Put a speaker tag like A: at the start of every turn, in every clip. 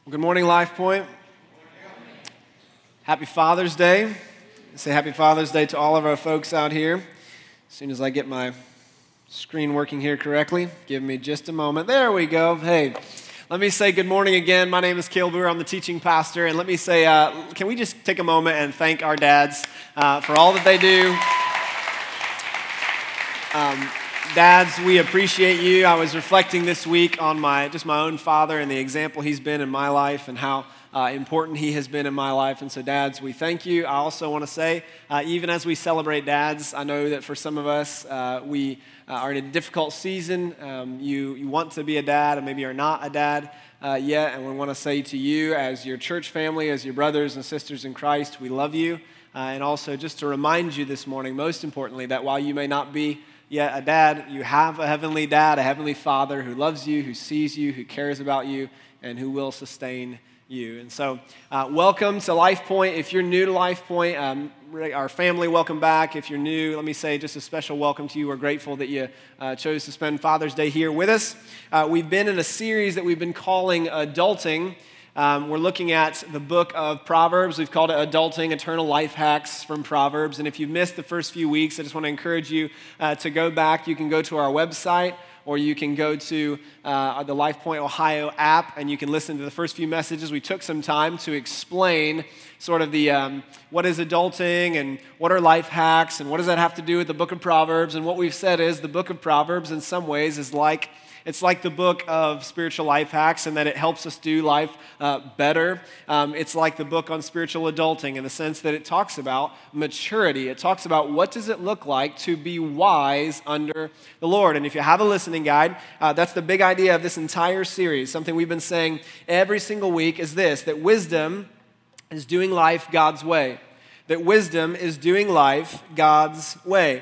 A: Well, good morning, Life Point. Happy Father's Day. Say happy Father's Day to all of our folks out here. As soon as I get my screen working here correctly, give me just a moment. There we go. Hey, let me say good morning again. My name is Cale Boer. I'm the teaching pastor. And let me say, can we just take a moment and thank our dads for all that they do? Dads, we appreciate you. I was reflecting this week on my own father and the example he's been in my life and how important he has been in my life. And so, dads, we thank you. I also want to say, even as we celebrate dads, I know that for some of us, we are in a difficult season. You want to be a dad and maybe you're not a dad yet. And we want to say to you, as your church family, as your brothers and sisters in Christ, we love you. And also just to remind you this morning, most importantly, that while you may not be yet a dad, you have a heavenly dad, a heavenly father who loves you, who sees you, who cares about you, and who will sustain you. And so, welcome to Life Point. If you're new to Life Point, our family, welcome back. If you're new, let me say just a special welcome to you. We're grateful that you chose to spend Father's Day here with us. We've been in a series that we've been calling Adulting. We're looking at the book of Proverbs. We've called it Adulting, Eternal Life Hacks from Proverbs. And if you've missed the first few weeks, I just want to encourage you to go back. You can go to our website, or you can go to the Life Point Ohio app, and you can listen to the first few messages. We took some time to explain sort of the what is adulting and what are life hacks and what does that have to do with the book of Proverbs. And what we've said is the book of Proverbs in some ways is like it's like the book of spiritual life hacks in that it helps us do life better. It's like the book on spiritual adulting in the sense that it talks about maturity. It talks about what does it look like to be wise under the Lord. And if you have a listening guide, that's the big idea of this entire series. Something we've been saying every single week is this, that wisdom is doing life God's way. That wisdom is doing life God's way.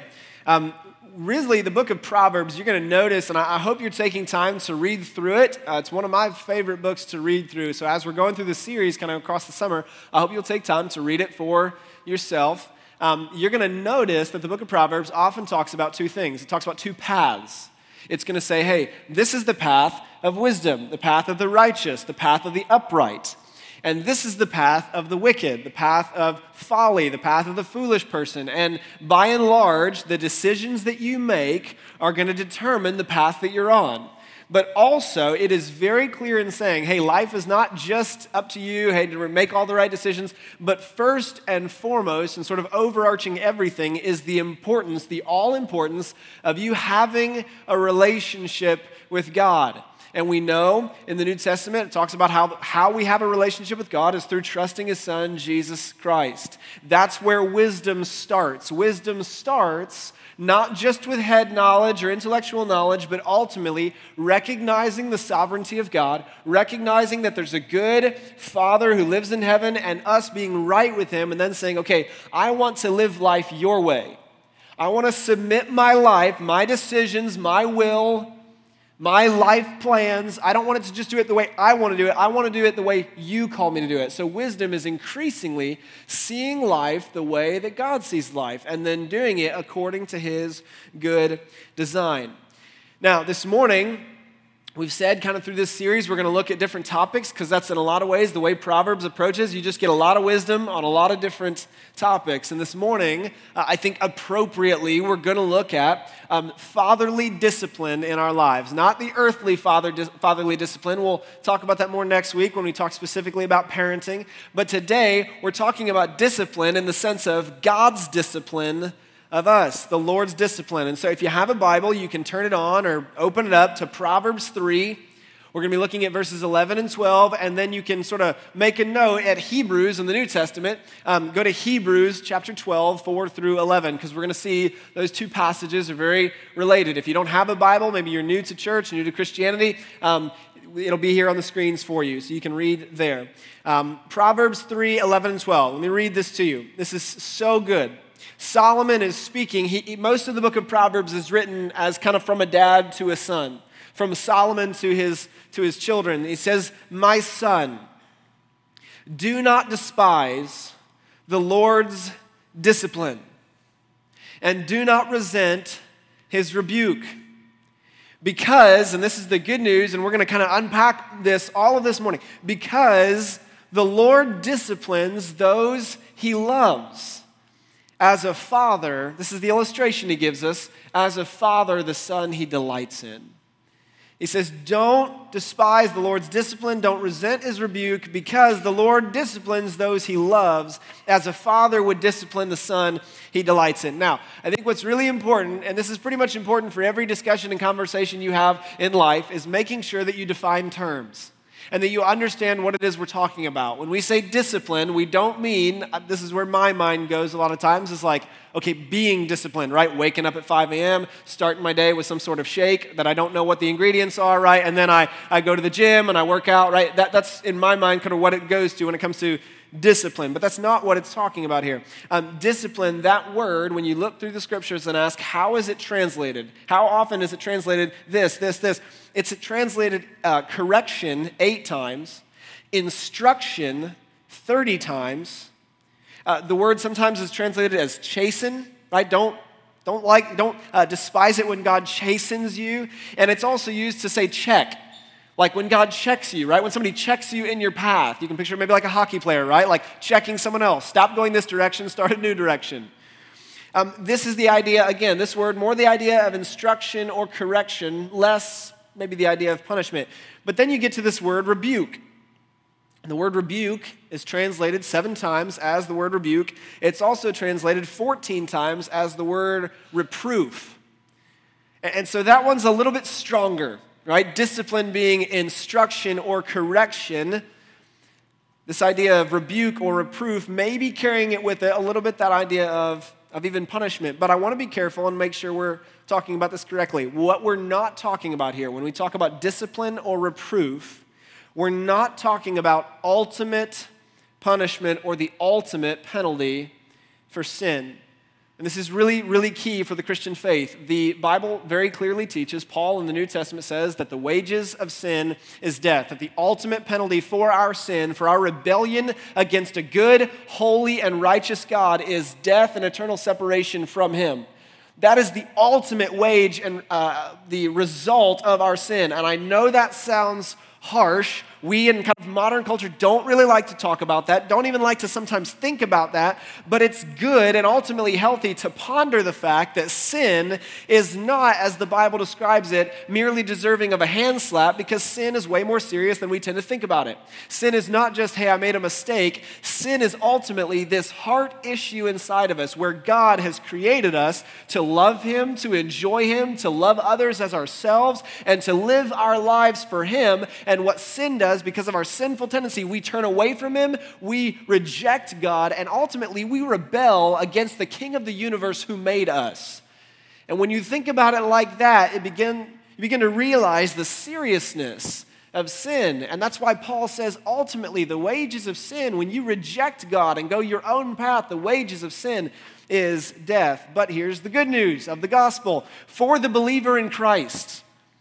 A: Really, the book of Proverbs, you're going to notice, and I hope you're taking time to read through it. It's one of my favorite books to read through. So as we're going through the series kind of across the summer, I hope you'll take time to read it for yourself. You're going to notice that the book of Proverbs often talks about two things. It talks about two paths. It's going to say, hey, this is the path of wisdom, the path of the righteous, the path of the upright. And this is the path of the wicked, the path of folly, the path of the foolish person. And by and large, the decisions that you make are going to determine the path that you're on. But also, it is very clear in saying, hey, life is not just up to you, hey, to make all the right decisions, but first and foremost, and sort of overarching everything, is the importance, the all-importance of you having a relationship with God. And we know in the New Testament, it talks about how we have a relationship with God is through trusting His Son, Jesus Christ. That's where wisdom starts. Wisdom starts not just with head knowledge or intellectual knowledge, but ultimately recognizing the sovereignty of God, recognizing that there's a good Father who lives in heaven and us being right with Him, and then saying, okay, I want to live life your way. I want to submit my life, my decisions, my will, my life plans. I don't want it to just do it the way I want to do it. I want to do it the way you call me to do it. So wisdom is increasingly seeing life the way that God sees life and then doing it according to His good design. Now, this morning, we've said kind of through this series, we're going to look at different topics because that's in a lot of ways the way Proverbs approaches. You just get a lot of wisdom on a lot of different topics. And this morning, I think appropriately, we're going to look at fatherly discipline in our lives. Not the earthly fatherly discipline. We'll talk about that more next week when we talk specifically about parenting. But today, we're talking about discipline in the sense of God's discipline of us, the Lord's discipline. And so if you have a Bible, you can turn it on or open it up to Proverbs 3. We're going to be looking at verses 11 and 12, and then you can sort of make a note at Hebrews in the New Testament. Go to Hebrews chapter 12, 4 through 11, because we're going to see those two passages are very related. If you don't have a Bible, maybe you're new to church, new to Christianity, it'll be here on the screens for you, so you can read there. Proverbs 3, 11 and 12. Let me read this to you. This is so good. Solomon is speaking. Most of the book of Proverbs is written as kind of from a dad to a son, from Solomon to his children. He says, "My son, do not despise the Lord's discipline, and do not resent His rebuke. Because, and this is the good news, and we're going to kind of unpack this all of this morning, because the Lord disciplines those he loves. As a father, this is the illustration he gives us, as a father, the son he delights in. He says, don't despise the Lord's discipline, don't resent his rebuke, because the Lord disciplines those he loves, as a father would discipline the son he delights in. Now, I think what's really important, and this is pretty much important for every discussion and conversation you have in life, is making sure that you define terms and that you understand what it is we're talking about. When we say discipline, we don't mean, this is where my mind goes a lot of times, is like, okay, being disciplined, right? Waking up at 5 a.m., starting my day with some sort of shake that I don't know what the ingredients are, right? And then I go to the gym and I work out, right? That's in my mind kind of what it goes to when it comes to discipline, but that's not what it's talking about here. Discipline, that word, when you look through the scriptures and ask, how is it translated? How often is it translated this? It's translated correction 8 times, instruction 30 times. The word sometimes is translated as chasten, right? Don't despise it when God chastens you. And it's also used to say check. Like when God checks you, right? When somebody checks you in your path, you can picture maybe like a hockey player, right? Like checking someone else. Stop going this direction, start a new direction. This is the idea, again, this word, more the idea of instruction or correction, less maybe the idea of punishment. But then you get to this word rebuke. And the word rebuke is translated 7 times as the word rebuke. It's also translated 14 times as the word reproof. And so that one's a little bit stronger, right? Discipline being instruction or correction. This idea of rebuke or reproof may be carrying it with it a little bit, that idea of even punishment. But I want to be careful and make sure we're talking about this correctly. What we're not talking about here, when we talk about discipline or reproof, we're not talking about ultimate punishment or the ultimate penalty for sin. And this is really, really key for the Christian faith. The Bible very clearly teaches, Paul in the New Testament says, that the wages of sin is death, that the ultimate penalty for our sin, for our rebellion against a good, holy, and righteous God is death and eternal separation from him. That is the ultimate wage and the result of our sin. And I know that sounds harsh. We in kind of modern culture don't really like to talk about that, don't even like to sometimes think about that, but it's good and ultimately healthy to ponder the fact that sin is not, as the Bible describes it, merely deserving of a hand slap, because sin is way more serious than we tend to think about it. Sin is not just, hey, I made a mistake. Sin is ultimately this heart issue inside of us where God has created us to love him, to enjoy him, to love others as ourselves, and to live our lives for him. And what sin does, because of our sinful tendency, we turn away from him, we reject God, and ultimately we rebel against the King of the universe who made us. And when you think about it like that, you begin to realize the seriousness of sin. And that's why Paul says, ultimately, the wages of sin, when you reject God and go your own path, the wages of sin is death. But here's the good news of the gospel. For the believer in Christ,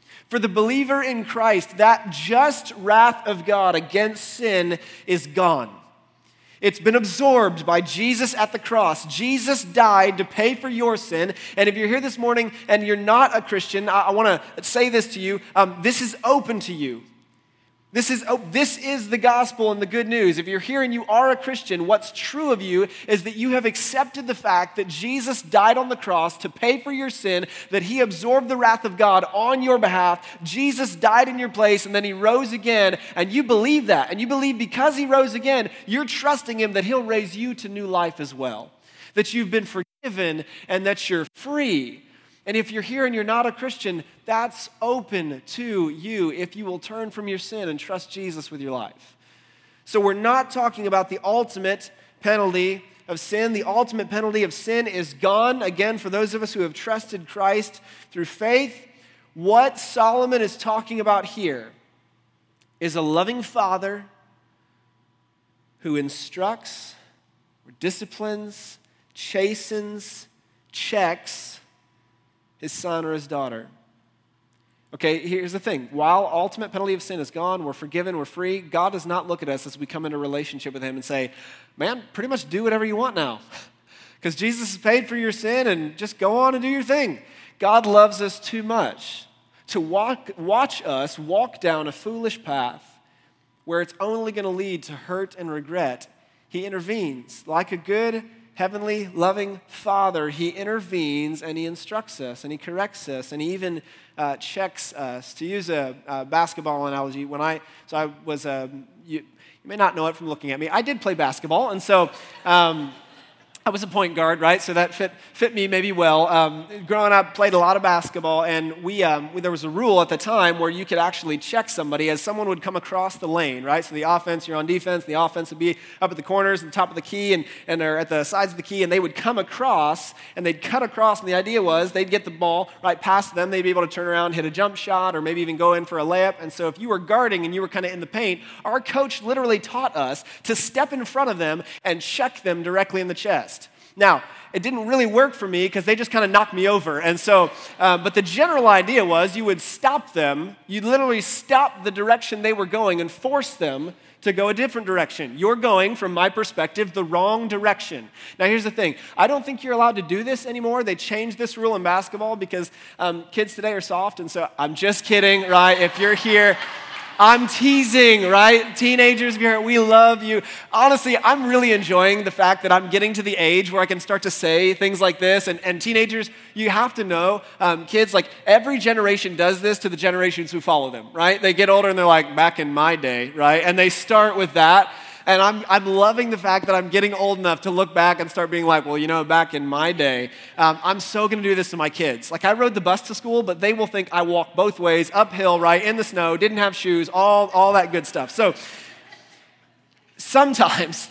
A: that just wrath of God against sin is gone. It's been absorbed by Jesus at the cross. Jesus died to pay for your sin. And if you're here this morning and you're not a Christian, I want to say this to you. This is open to you. This is the gospel and the good news. If you're here and you are a Christian, what's true of you is that you have accepted the fact that Jesus died on the cross to pay for your sin, that he absorbed the wrath of God on your behalf. Jesus died in your place, and then he rose again, and you believe that. And you believe because he rose again, you're trusting him that he'll raise you to new life as well, that you've been forgiven and that you're free. And if you're here and you're not a Christian, that's open to you if you will turn from your sin and trust Jesus with your life. So we're not talking about the ultimate penalty of sin. The ultimate penalty of sin is gone. Again, for those of us who have trusted Christ through faith, what Solomon is talking about here is a loving father who instructs, or disciplines, chastens, checks his son or his daughter. Okay, here's the thing. While ultimate penalty of sin is gone, we're forgiven, we're free, God does not look at us as we come into a relationship with him and say, man, pretty much do whatever you want now. Because Jesus has paid for your sin and just go on and do your thing. God loves us too much to watch us walk down a foolish path where it's only going to lead to hurt and regret. He intervenes. Like a good, heavenly, loving Father, He intervenes and He instructs us and He corrects us and He even checks us. To use a basketball analogy, you may not know it from looking at me. I did play basketball, and so I was a point guard, right? So that fit me maybe well. Growing up, played a lot of basketball, and there was a rule at the time where you could actually check somebody as someone would come across the lane, right? So the offense, you're on defense, the offense would be up at the corners and top of the key and they're at the sides of the key, and they would come across, and they'd cut across, and the idea was they'd get the ball right past them, they'd be able to turn around, hit a jump shot, or maybe even go in for a layup. And so if you were guarding and you were kind of in the paint, our coach literally taught us to step in front of them and check them directly in the chest. Now, it didn't really work for me because they just kind of knocked me over. And so, but the general idea was you would stop them. You'd literally stop the direction they were going and force them to go a different direction. You're going, from my perspective, the wrong direction. Now, here's the thing. I don't think you're allowed to do this anymore. They changed this rule in basketball because kids today are soft. And so I'm just kidding, right? If you're here, I'm teasing, right? Teenagers, we love you. Honestly, I'm really enjoying the fact that I'm getting to the age where I can start to say things like this. And teenagers, you have to know, kids, like every generation does this to the generations who follow them, right? They get older and they're like, back in my day, right? And they start with that. And I'm loving the fact that I'm getting old enough to look back and start being like, well, back in my day, I'm so going to do this to my kids. Like, I rode the bus to school, but they will think I walked both ways, uphill, right, in the snow, didn't have shoes, all that good stuff. So sometimes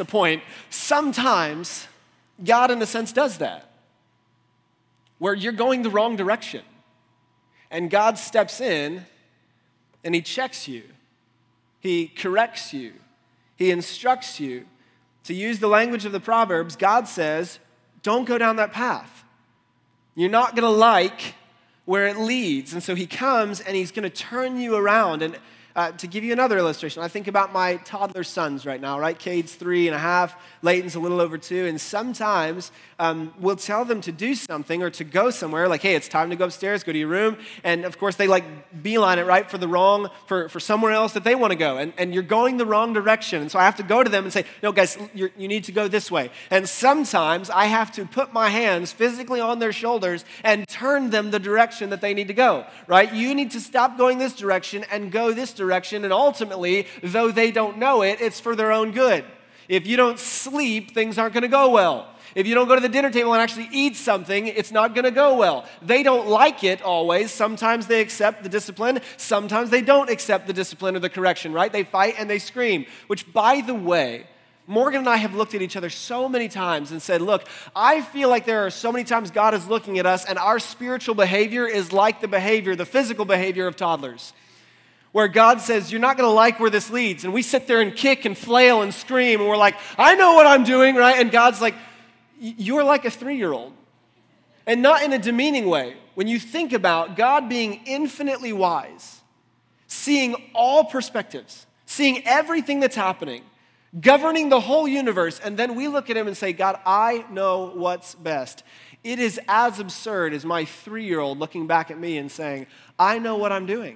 A: God, in a sense, does that, where you're going the wrong direction. And God steps in and He checks you. He corrects you. He instructs you. To use the language of the Proverbs, God says, don't go down that path. You're not going to like where it leads. And so He comes and He's going to turn you around. And to give you another illustration, I think about my toddler sons right now, right? Cade's 3.5, Layton's a little over 2. And sometimes we'll tell them to do something or to go somewhere, like, hey, it's time to go upstairs, go to your room. And of course, they beeline it, right, for somewhere else that they want to go. And you're going the wrong direction. And so I have to go to them and say, no, guys, you need to go this way. And sometimes I have to put my hands physically on their shoulders and turn them the direction that they need to go, right? You need to stop going this direction and go this direction. And ultimately, though they don't know it, it's for their own good. If you don't sleep, things aren't going to go well. If you don't go to the dinner table and actually eat something, it's not going to go well. They don't like it always. Sometimes they accept the discipline. Sometimes they don't accept the discipline or the correction, right? They fight and they scream, which, by the way, Morgan and I have looked at each other so many times and said, look, I feel like there are so many times God is looking at us and our spiritual behavior is like the physical behavior of toddlers, where God says, you're not going to like where this leads. And we sit there and kick and flail and scream, and we're like, I know what I'm doing, right? And God's like, you're like a 3-year-old. And not in a demeaning way. When you think about God being infinitely wise, seeing all perspectives, seeing everything that's happening, governing the whole universe, and then we look at Him and say, God, I know what's best. It is as absurd as my 3-year-old looking back at me and saying, I know what I'm doing.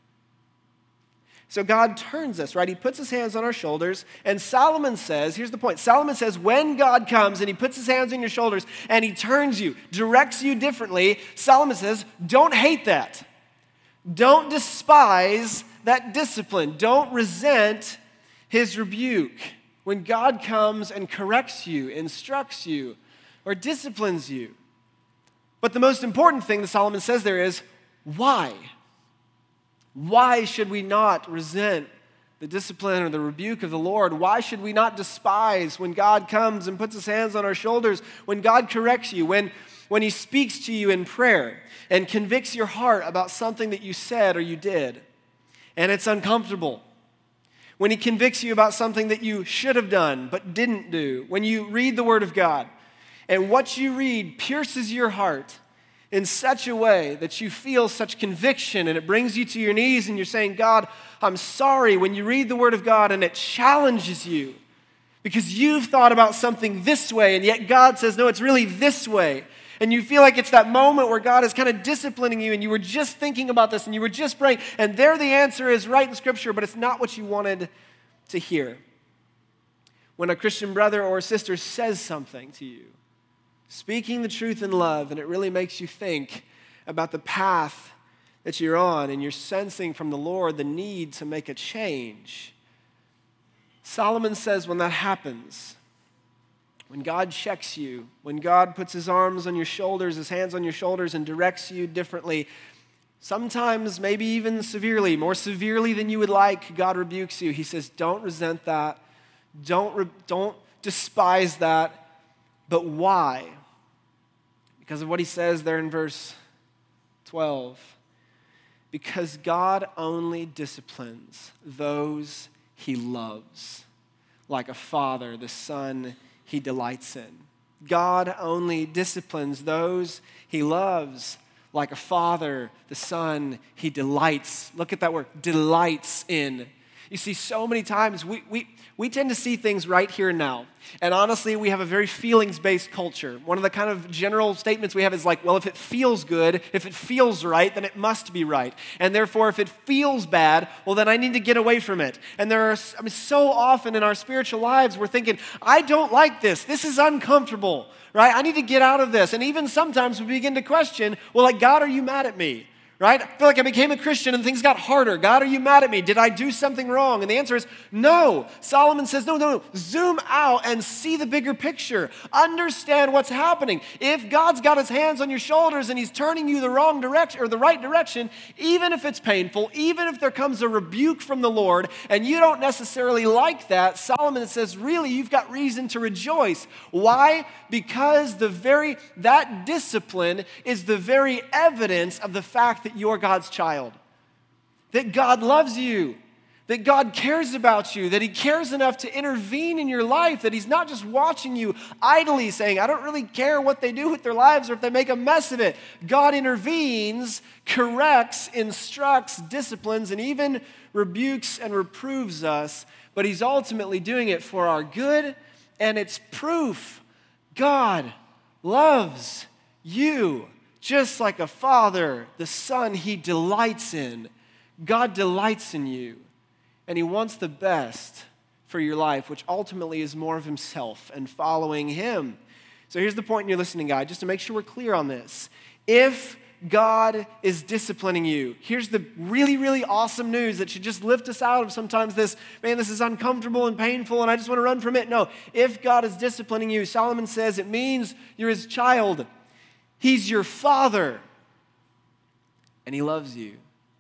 A: So God turns us, right? He puts His hands on our shoulders, and Solomon says, here's the point. Solomon says, when God comes and He puts His hands on your shoulders and He turns you, directs you differently, Solomon says, don't hate that. Don't despise that discipline. Don't resent His rebuke. When God comes and corrects you, instructs you, or disciplines you. But the most important thing that Solomon says there is, why? Why should we not resent the discipline or the rebuke of the Lord? Why should we not despise when God comes and puts His hands on our shoulders, when God corrects you, when He speaks to you in prayer and convicts your heart about something that you said or you did, and it's uncomfortable? When He convicts you about something that you should have done but didn't do, when you read the Word of God, and what you read pierces your heart in such a way that you feel such conviction and it brings you to your knees and you're saying, God, I'm sorry, when you read the Word of God and it challenges you because you've thought about something this way and yet God says, no, it's really this way. And you feel like it's that moment where God is kind of disciplining you and you were just thinking about this and you were just praying, and there the answer is right in Scripture, but it's not what you wanted to hear. When a Christian brother or sister says something to you, speaking the truth in love, and it really makes you think about the path that you're on, and you're sensing from the Lord the need to make a change. Solomon says when that happens, when God checks you, when God puts his arms on your shoulders, his hands on your shoulders and directs you differently, sometimes maybe even severely, more severely than you would like, God rebukes you. He says, don't resent that. Don't despise that. But why? Because of what he says there in verse 12. Because God only disciplines those he loves, like a father the son he delights in. God only disciplines those he loves, like a father the son he delights. Look at that word, delights in. You see, so many times we tend to see things right here and now. And honestly, we have a very feelings-based culture. One of the kind of general statements we have is like, well, if it feels good, if it feels right, then it must be right. And therefore, if it feels bad, well, then I need to get away from it. And so often in our spiritual lives, we're thinking, I don't like this. This is uncomfortable, right? I need to get out of this. And even sometimes we begin to question, well, like, God, are you mad at me? Right? I feel like I became a Christian and things got harder. God, are you mad at me? Did I do something wrong? And the answer is no. Solomon says, no. Zoom out and see the bigger picture. Understand what's happening. If God's got his hands on your shoulders and he's turning you the wrong direction or the right direction, even if it's painful, even if there comes a rebuke from the Lord and you don't necessarily like that, Solomon says, really, you've got reason to rejoice. Why? Because that discipline is the very evidence of the fact that you're God's child, that God loves you, that God cares about you, that he cares enough to intervene in your life, that he's not just watching you idly saying, I don't really care what they do with their lives or if they make a mess of it. God intervenes, corrects, instructs, disciplines, and even rebukes and reproves us, but he's ultimately doing it for our good, and it's proof God loves you. Just like a father, the son he delights in. God delights in you, and he wants the best for your life, which ultimately is more of himself and following him. So here's the point in your listening guide, just to make sure we're clear on this. If God is disciplining you, here's the really, really awesome news that should just lift us out of sometimes this is uncomfortable and painful and I just want to run from it. No, if God is disciplining you, Solomon says it means you're his child. He's your father, and he loves you.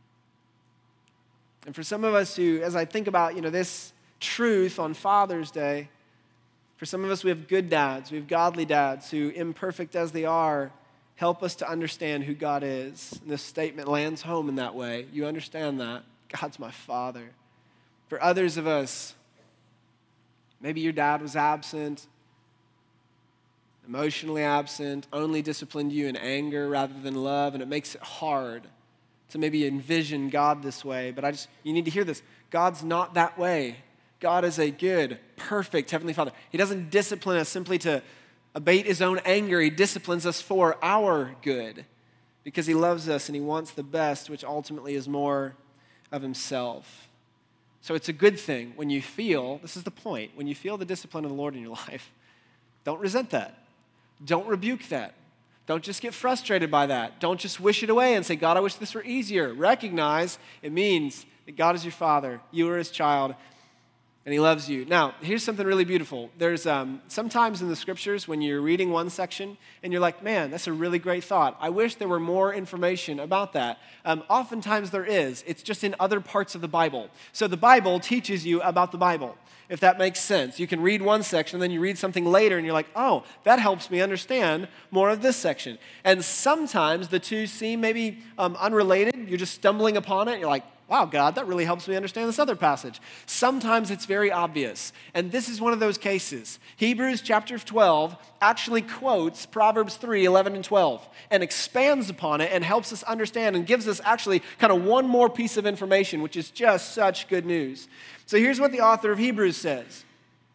A: And for some of us who, as I think about, this truth on Father's Day, for some of us we have good dads, we have godly dads who, imperfect as they are, help us to understand who God is. And this statement lands home in that way. You understand that. God's my father. For others of us, maybe your dad was absent, emotionally absent, only disciplined you in anger rather than love, and it makes it hard to maybe envision God this way. But you need to hear this. God's not that way. God is a good, perfect Heavenly Father. He doesn't discipline us simply to abate his own anger. He disciplines us for our good because he loves us and he wants the best, which ultimately is more of himself. So it's a good thing when you feel, this is the point, when you feel the discipline of the Lord in your life, don't resent that. Don't rebuke that. Don't just get frustrated by that. Don't just wish it away and say, God, I wish this were easier. Recognize it means that God is your father, you are his child, and he loves you. Now, here's something really beautiful. There's sometimes in the scriptures when you're reading one section and you're like, man, that's a really great thought. I wish there were more information about that. Oftentimes there is. It's just in other parts of the Bible. So the Bible teaches you about the Bible, if that makes sense. You can read one section, then you read something later, and you're like, oh, that helps me understand more of this section. And sometimes the two seem maybe unrelated. You're just stumbling upon it, and you're like, wow, God, that really helps me understand this other passage. Sometimes it's very obvious, and this is one of those cases. Hebrews chapter 12 actually quotes Proverbs 3, 11 and 12, and expands upon it and helps us understand and gives us actually kind of one more piece of information, which is just such good news. So here's what the author of Hebrews says.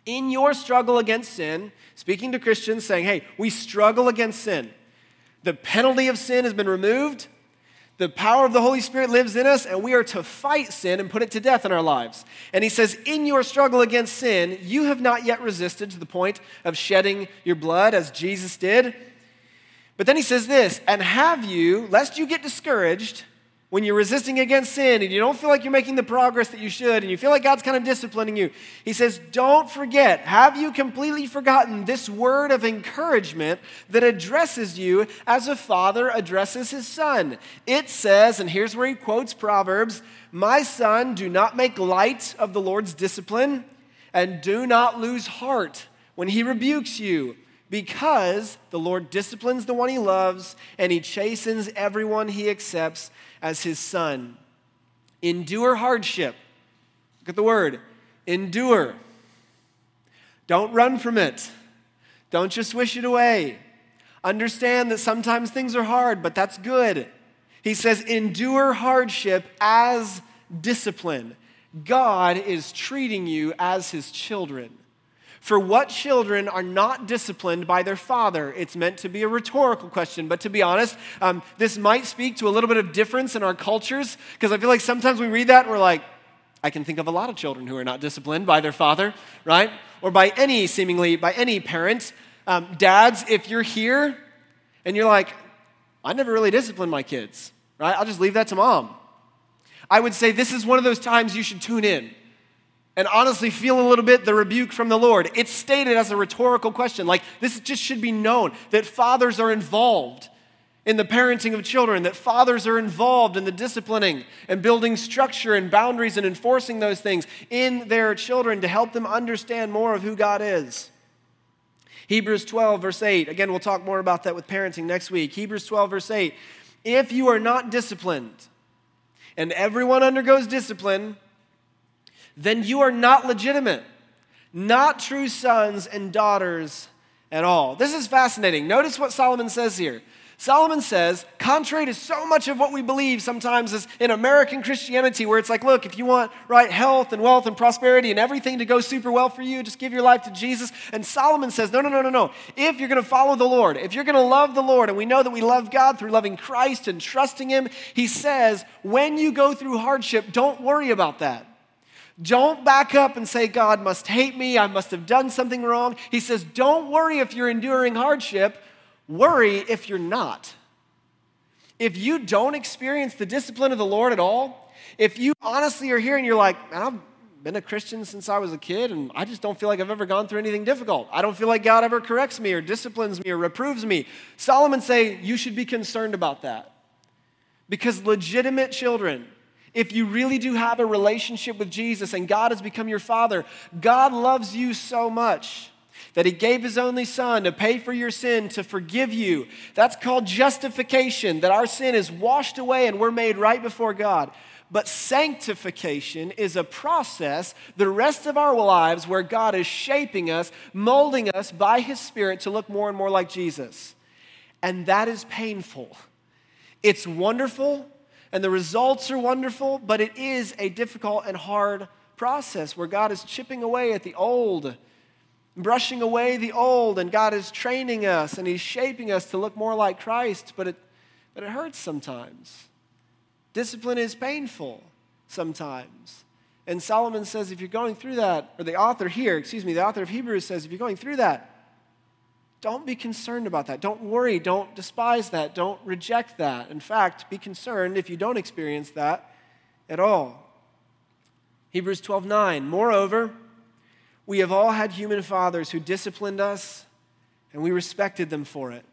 A: In your struggle against sin, speaking to Christians, saying, hey, we struggle against sin. The penalty of sin has been removed. The power of the Holy Spirit lives in us, and we are to fight sin and put it to death in our lives. And he says, in your struggle against sin, you have not yet resisted to the point of shedding your blood as Jesus did. But then he says this, and have you, lest you get discouraged when you're resisting against sin and you don't feel like you're making the progress that you should and you feel like God's kind of disciplining you. He says, don't forget, have you completely forgotten this word of encouragement that addresses you as a father addresses his son? It says, and here's where he quotes Proverbs, my son, do not make light of the Lord's discipline and do not lose heart when he rebukes you, because the Lord disciplines the one he loves and he chastens everyone he accepts as his son. Endure hardship. Look at the word, endure. Don't run from it. Don't just wish it away. Understand that sometimes things are hard, but that's good. He says, endure hardship as discipline. God is treating you as his children. For what children are not disciplined by their father? It's meant to be a rhetorical question, but to be honest, this might speak to a little bit of difference in our cultures, because I feel like sometimes we read that and we're like, I can think of a lot of children who are not disciplined by their father, right? Or by any parent. Dads, if you're here and you're like, I never really disciplined my kids, right? I'll just leave that to mom. I would say this is one of those times you should tune in and honestly feel a little bit the rebuke from the Lord. It's stated as a rhetorical question. Like, this just should be known that fathers are involved in the parenting of children, that fathers are involved in the disciplining and building structure and boundaries and enforcing those things in their children to help them understand more of who God is. Hebrews 12, verse 8. Again, we'll talk more about that with parenting next week. Hebrews 12, verse 8. If you are not disciplined, and everyone undergoes discipline, then you are not legitimate, not true sons and daughters at all. This is fascinating. Notice what Solomon says here. Solomon says, contrary to so much of what we believe sometimes is in American Christianity, where it's like, look, if you want right health and wealth and prosperity and everything to go super well for you, just give your life to Jesus. And Solomon says, no. If you're going to follow the Lord, if you're going to love the Lord, and we know that we love God through loving Christ and trusting him, he says, when you go through hardship, don't worry about that. Don't back up and say, God must hate me, I must have done something wrong. He says, don't worry if you're enduring hardship, worry if you're not. If you don't experience the discipline of the Lord at all, if you honestly are here and you're like, man, I've been a Christian since I was a kid and I just don't feel like I've ever gone through anything difficult. I don't feel like God ever corrects me or disciplines me or reproves me. Solomon say you should be concerned about that. Because legitimate children, if you really do have a relationship with Jesus and God has become your father, God loves you so much that he gave his only son to pay for your sin, to forgive you. That's called justification, that our sin is washed away and we're made right before God. But sanctification is a process the rest of our lives where God is shaping us, molding us by his Spirit to look more and more like Jesus. And that is painful. It's wonderful, and the results are wonderful, but it is a difficult and hard process where God is chipping away at the old, brushing away the old, and God is training us, and he's shaping us to look more like Christ, but it hurts sometimes. Discipline is painful sometimes. And Solomon says if you're going through that, or the author of Hebrews says if you're going through that, don't be concerned about that. Don't worry. Don't despise that. Don't reject that. In fact, be concerned if you don't experience that at all. Hebrews 12:9. Moreover, we have all had human fathers who disciplined us, and we respected them for it.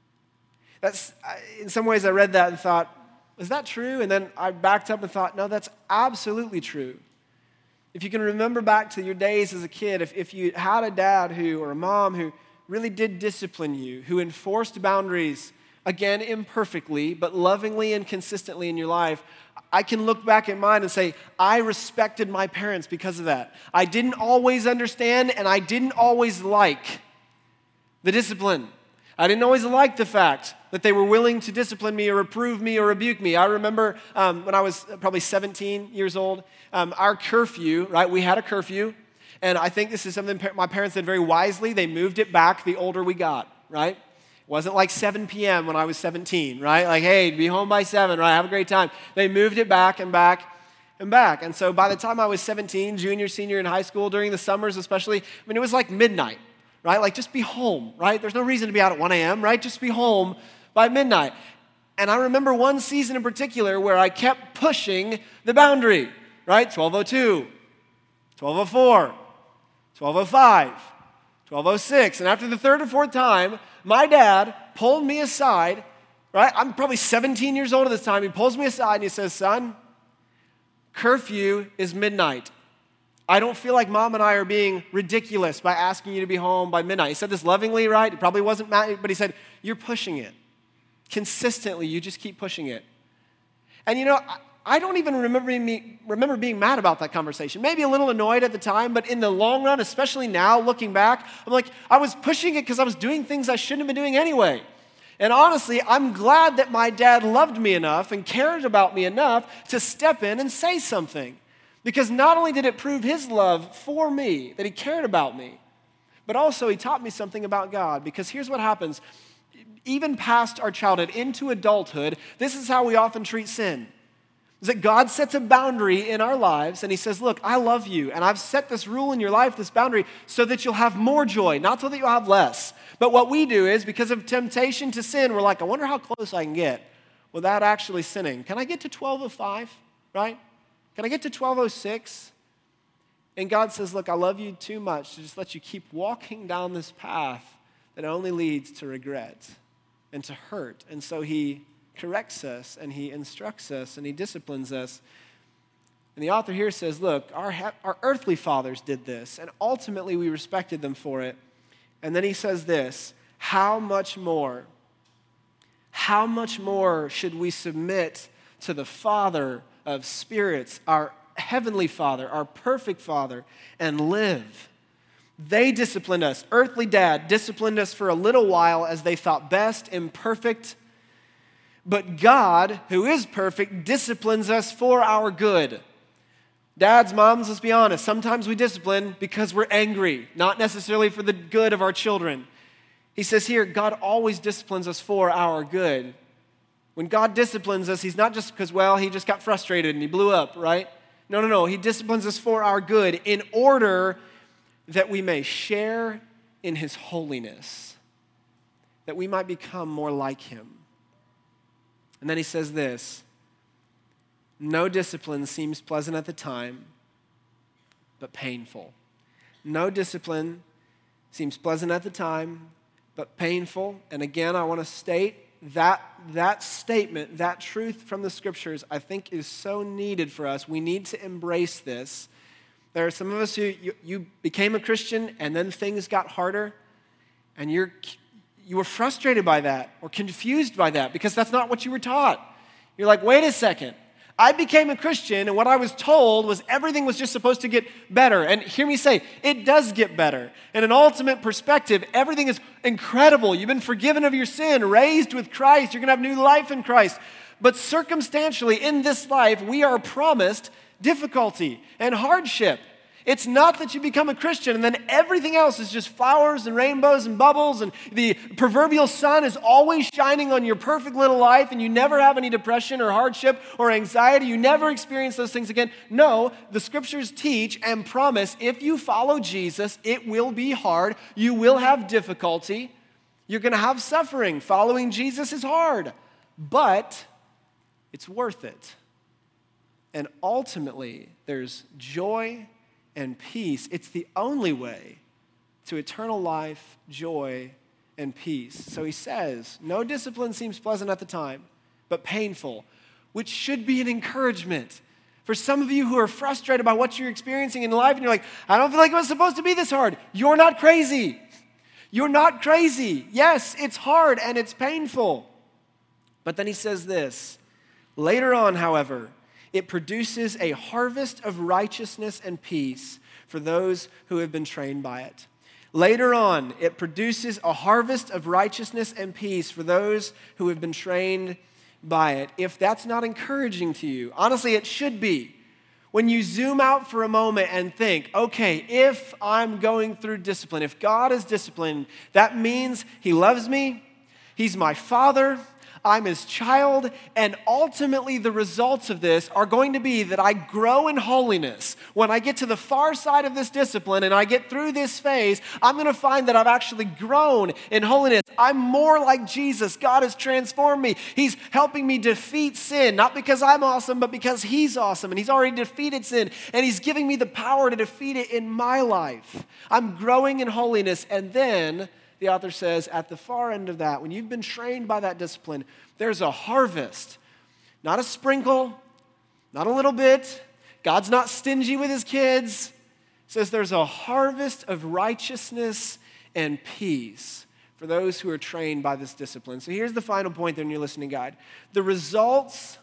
A: In some ways I read that and thought, is that true? And then I backed up and thought, no, that's absolutely true. If you can remember back to your days as a kid, if you had a dad or a mom who really did discipline you, who enforced boundaries, again, imperfectly, but lovingly and consistently in your life, I can look back at mine and say, I respected my parents because of that. I didn't always understand, and I didn't always like the discipline. I didn't always like the fact that they were willing to discipline me or reprove me or rebuke me. I remember when I was probably 17 years old, our curfew, right? We had a curfew. And I think this is something my parents did very wisely. They moved it back the older we got, right? It wasn't like 7 p.m. when I was 17, right? Like, hey, be home by 7, right? Have a great time. They moved it back and back and back. And so by the time I was 17, junior, senior in high school, during the summers especially, it was like midnight, right? Like, just be home, right? There's no reason to be out at 1 a.m., right? Just be home by midnight. And I remember one season in particular where I kept pushing the boundary, right? 12:02, 12:04, 12:05, 12:06. And after the third or fourth time, my dad pulled me aside, right? I'm probably 17 years old at this time. He pulls me aside and he says, son, curfew is midnight. I don't feel like mom and I are being ridiculous by asking you to be home by midnight. He said this lovingly, right? It probably wasn't mad, but he said, you're pushing it. Consistently, you just keep pushing it. And I don't even remember being mad about that conversation. Maybe a little annoyed at the time, but in the long run, especially now looking back, I'm like, I was pushing it because I was doing things I shouldn't have been doing anyway. And honestly, I'm glad that my dad loved me enough and cared about me enough to step in and say something. Because not only did it prove his love for me, that he cared about me, but also he taught me something about God. Because here's what happens. Even past our childhood, into adulthood, this is how we often treat sin. Is that God sets a boundary in our lives and he says, look, I love you and I've set this rule in your life, this boundary, so that you'll have more joy, not so that you'll have less. But what we do is, because of temptation to sin, we're like, I wonder how close I can get without actually sinning. Can I get to 12:05, right? Can I get to 12:06? And God says, look, I love you too much to just let you keep walking down this path that only leads to regret and to hurt. And so he corrects us, and he instructs us, and he disciplines us. And the author here says, look, our earthly fathers did this, and ultimately we respected them for it. And then he says this, how much more should we submit to the Father of spirits, our heavenly Father, our perfect Father, and live? They disciplined us. Earthly dad disciplined us for a little while as they thought best, imperfect. But God, who is perfect, disciplines us for our good. Dads, moms, let's be honest. Sometimes we discipline because we're angry, not necessarily for the good of our children. He says here, God always disciplines us for our good. When God disciplines us, he's not just because, he just got frustrated and he blew up, right? No. He disciplines us for our good in order that we may share in his holiness, that we might become more like him. And then he says this, no discipline seems pleasant at the time, but painful. No discipline seems pleasant at the time, but painful. And again, I want to state that statement, that truth from the scriptures, I think is so needed for us. We need to embrace this. There are some of us who you became a Christian and then things got harder, and you were frustrated by that or confused by that because that's not what you were taught. You're like, wait a second. I became a Christian, and what I was told was everything was just supposed to get better. And hear me say, it does get better. In an ultimate perspective, everything is incredible. You've been forgiven of your sin, raised with Christ. You're going to have new life in Christ. But circumstantially, in this life, we are promised difficulty and hardship. It's not that you become a Christian and then everything else is just flowers and rainbows and bubbles and the proverbial sun is always shining on your perfect little life and you never have any depression or hardship or anxiety. You never experience those things again. No, the scriptures teach and promise if you follow Jesus, it will be hard. You will have difficulty. You're going to have suffering. Following Jesus is hard, but it's worth it. And ultimately, there's joy and peace. It's the only way to eternal life, joy, and peace. So he says, no discipline seems pleasant at the time, but painful, which should be an encouragement. For some of you who are frustrated by what you're experiencing in life, and you're like, I don't feel like it was supposed to be this hard. You're not crazy. You're not crazy. Yes, it's hard and it's painful. But then he says this, later on, however, it produces a harvest of righteousness and peace for those who have been trained by it. Later on, it produces a harvest of righteousness and peace for those who have been trained by it. If that's not encouraging to you, honestly, it should be. When you zoom out for a moment and think, okay, if I'm going through discipline, if God is disciplined, that means He loves me, He's my Father, I'm His child, and ultimately the results of this are going to be that I grow in holiness. When I get to the far side of this discipline and I get through this phase, I'm going to find that I've actually grown in holiness. I'm more like Jesus. God has transformed me. He's helping me defeat sin, not because I'm awesome, but because He's awesome, and He's already defeated sin, and He's giving me the power to defeat it in my life. I'm growing in holiness, and then the author says, at the far end of that, when you've been trained by that discipline, there's a harvest. Not a sprinkle, not a little bit. God's not stingy with His kids. It says there's a harvest of righteousness and peace for those who are trained by this discipline. So here's the final point there in your listening guide. The results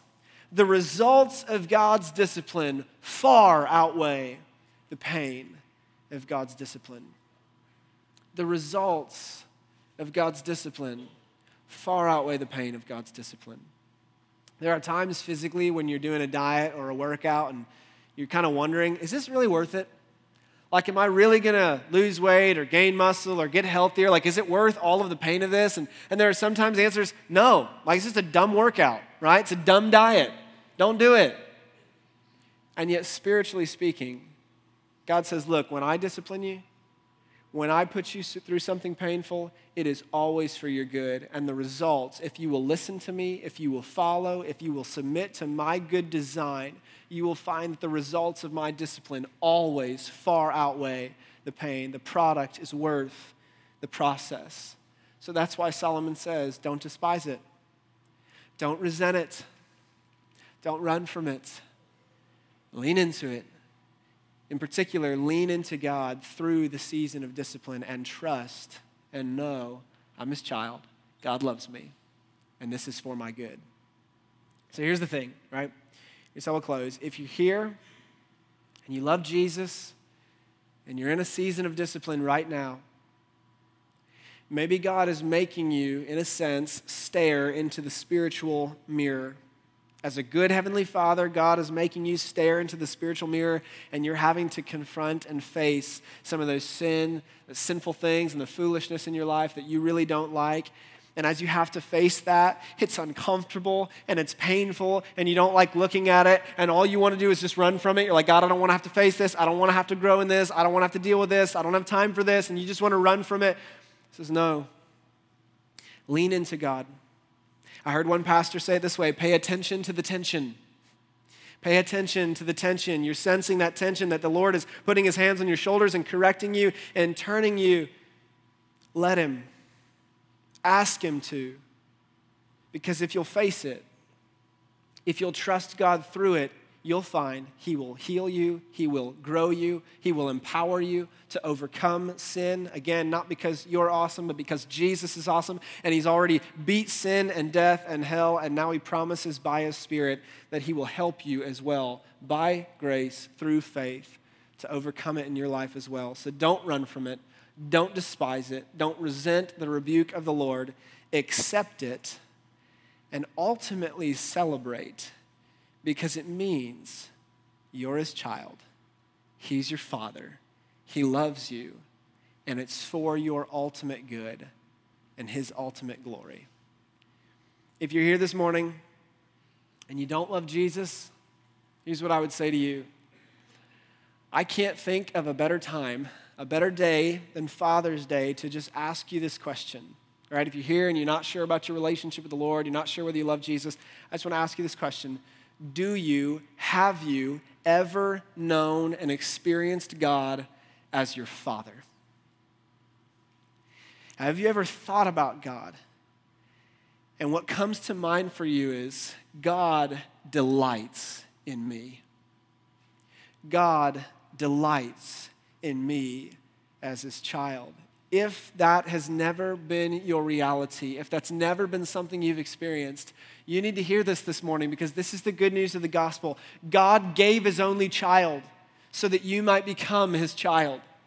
A: of God's discipline far outweigh the pain of God's discipline. The results of God's discipline far outweigh the pain of God's discipline. There are times physically when you're doing a diet or a workout and you're kind of wondering, is this really worth it? Like, am I really going to lose weight or gain muscle or get healthier? Like, is it worth all of the pain of this? And there are sometimes answers, no. Like, it's just a dumb workout, right? It's a dumb diet. Don't do it. And yet, spiritually speaking, God says, look, when I discipline you, when I put you through something painful, it is always for your good. And the results, if you will listen to me, if you will follow, if you will submit to my good design, you will find that the results of my discipline always far outweigh the pain. The product is worth the process. So that's why Solomon says, don't despise it. Don't resent it. Don't run from it. Lean into it. In particular, lean into God through the season of discipline and trust and know I'm His child. God loves me, and this is for my good. So here's the thing, right? Here's how we'll close. If you're here and you love Jesus and you're in a season of discipline right now, maybe God is making you, in a sense, stare into the spiritual mirror. As a good Heavenly Father, God is making you stare into the spiritual mirror, and you're having to confront and face some of those sinful things and the foolishness in your life that you really don't like. And as you have to face that, it's uncomfortable and it's painful and you don't like looking at it, and all you want to do is just run from it. You're like, God, I don't want to have to face this. I don't want to have to grow in this. I don't want to have to deal with this. I don't have time for this. And you just want to run from it. He says, no. Lean into God. I heard one pastor say it this way, pay attention to the tension. Pay attention to the tension. You're sensing that tension that the Lord is putting His hands on your shoulders and correcting you and turning you. Let Him. Ask Him to. Because if you'll face it, if you'll trust God through it, you'll find He will heal you, He will grow you, He will empower you to overcome sin. Again, not because you're awesome, but because Jesus is awesome, and He's already beat sin and death and hell, and now He promises by His Spirit that He will help you as well, by grace, through faith, to overcome it in your life as well. So don't run from it. Don't despise it. Don't resent the rebuke of the Lord. Accept it, and ultimately celebrate, because it means you're His child. He's your Father. He loves you. And it's for your ultimate good and His ultimate glory. If you're here this morning and you don't love Jesus, here's what I would say to you. I can't think of a better time, a better day than Father's Day to just ask you this question. All right, if you're here and you're not sure about your relationship with the Lord, you're not sure whether you love Jesus, I just want to ask you this question. Have you ever known and experienced God as your Father? Have you ever thought about God? And what comes to mind for you is, God delights in me. God delights in me as His child. If that has never been your reality, if that's never been something you've experienced, you need to hear this morning, because this is the good news of the gospel. God gave His only child so that you might become His child.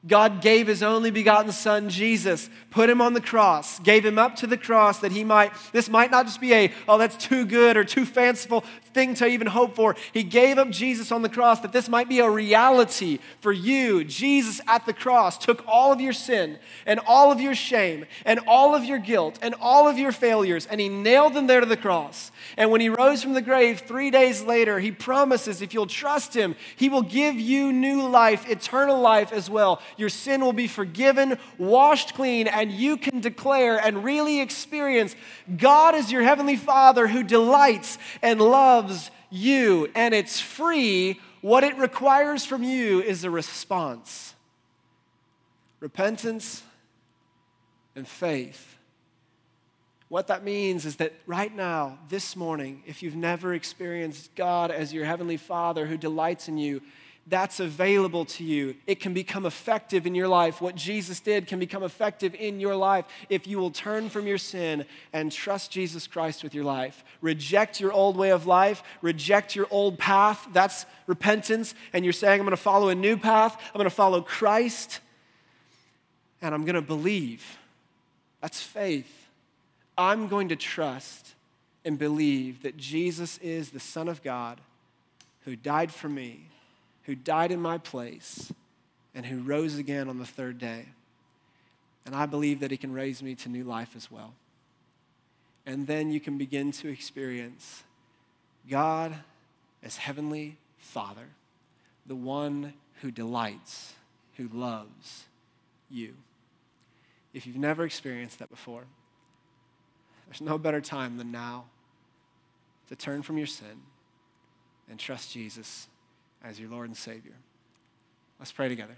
A: God gave his only begotten son, Jesus, put him on the cross, gave him up to the cross that this might not just be that's too good or too fanciful thing to even hope for. He gave up Jesus on the cross that this might be a reality for you. Jesus at the cross took all of your sin and all of your shame and all of your guilt and all of your failures, and he nailed them there to the cross. And when he rose from the grave 3 days later, he promises if you'll trust him, he will give you new life, eternal life as well. Your sin will be forgiven, washed clean, and you can declare and really experience God as your heavenly Father who delights and loves you. And it's free. What it requires from you is a response. Repentance and faith. What that means is that right now, this morning, if you've never experienced God as your heavenly Father who delights in you, that's available to you. It can become effective in your life. What Jesus did can become effective in your life if you will turn from your sin and trust Jesus Christ with your life. Reject your old way of life. Reject your old path. That's repentance. And you're saying, I'm going to follow a new path. I'm going to follow Christ. And I'm going to believe. That's faith. I'm going to trust and believe that Jesus is the Son of God who died for me, who died in my place, and who rose again on the third day. And I believe that he can raise me to new life as well. And then you can begin to experience God as Heavenly Father, the one who delights, who loves you. If you've never experienced that before, there's no better time than now to turn from your sin and trust Jesus as your Lord and Savior. Let's pray together.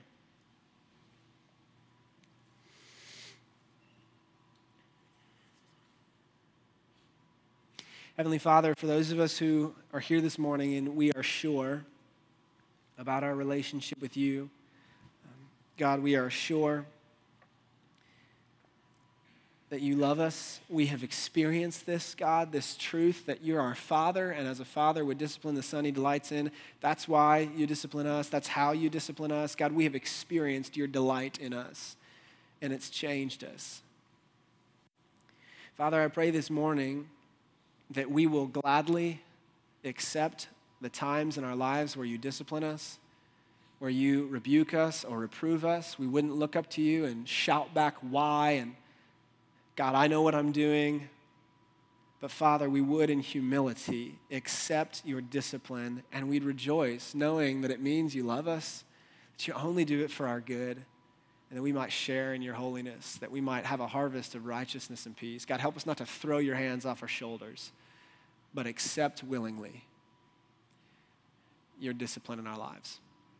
A: Heavenly Father, for those of us who are here this morning and we are sure about our relationship with you, God, we are sure that you love us. We have experienced this, God, this truth that you're our Father, and as a father would discipline the son he delights in. That's why you discipline us. That's how you discipline us. God, we have experienced your delight in us, and it's changed us. Father, I pray this morning that we will gladly accept the times in our lives where you discipline us, where you rebuke us or reprove us. We wouldn't look up to you and shout back why and God, I know what I'm doing. But Father, we would in humility accept your discipline, and we'd rejoice knowing that it means you love us, that you only do it for our good, and that we might share in your holiness, that we might have a harvest of righteousness and peace. God, help us not to throw your hands off our shoulders, but accept willingly your discipline in our lives.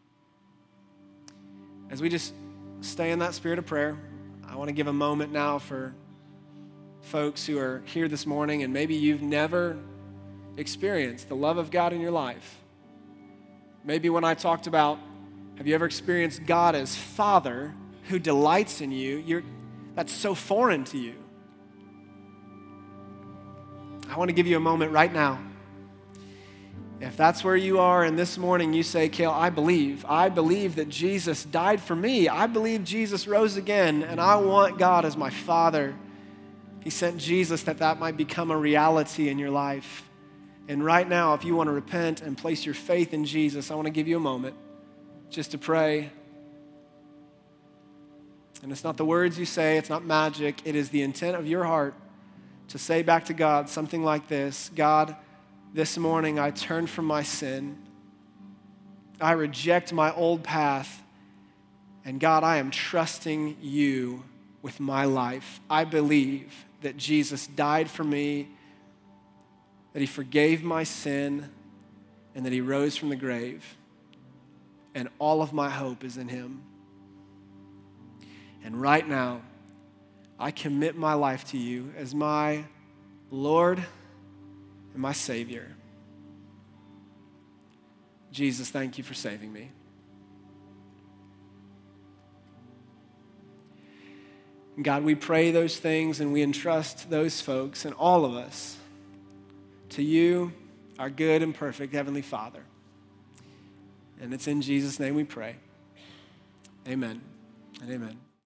A: As we just stay in that spirit of prayer, I want to give a moment now for folks who are here this morning and maybe you've never experienced the love of God in your life. Maybe when I talked about, have you ever experienced God as Father who delights in you, that's so foreign to you. I want to give you a moment right now. If that's where you are and this morning you say, Cale, I believe that Jesus died for me. I believe Jesus rose again, and I want God as my Father. He sent Jesus that might become a reality in your life. And right now, if you want to repent and place your faith in Jesus, I want to give you a moment just to pray. And it's not the words you say, it's not magic. It is the intent of your heart to say back to God something like this: God, this morning I turn from my sin. I reject my old path. And God, I am trusting you with my life. I believe that Jesus died for me, that he forgave my sin, and that he rose from the grave. And all of my hope is in him. And right now, I commit my life to you as my Lord and my Savior. Jesus, thank you for saving me. God, we pray those things and we entrust those folks and all of us to you, our good and perfect Heavenly Father. And it's in Jesus' name we pray. Amen. And amen.